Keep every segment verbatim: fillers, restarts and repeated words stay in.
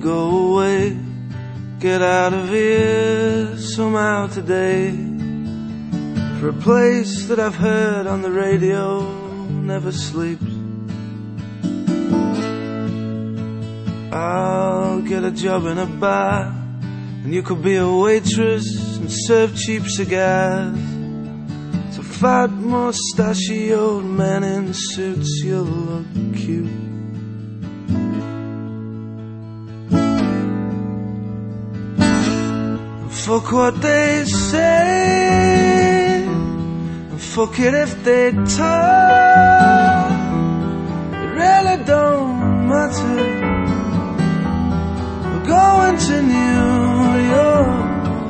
go away, get out of here somehow today, for a place that I've heard on the radio never sleeps. I'll get a job in a bar, and you could be a waitress and serve cheap cigars to fat mustachioed men in suits. You'll look cute. Fuck what they say, and fuck it if they talk. It really don't matter. We're going to New York.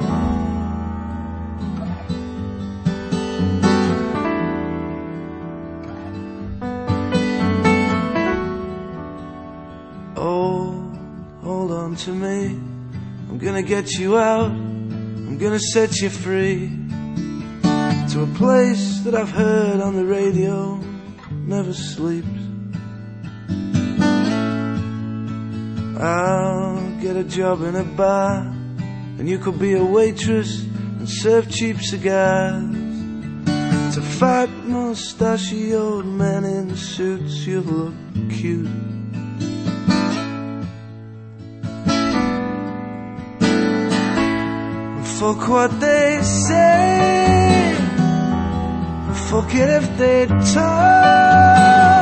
Oh, hold on to me. I'm gonna get you out. I'm gonna set you free to a place that I've heard on the radio never sleeps. I'll get a job in a bar, and you could be a waitress and serve cheap cigars to fat mustachioed men in suits. You look cute. Fuck what they say, fuck it if they talk.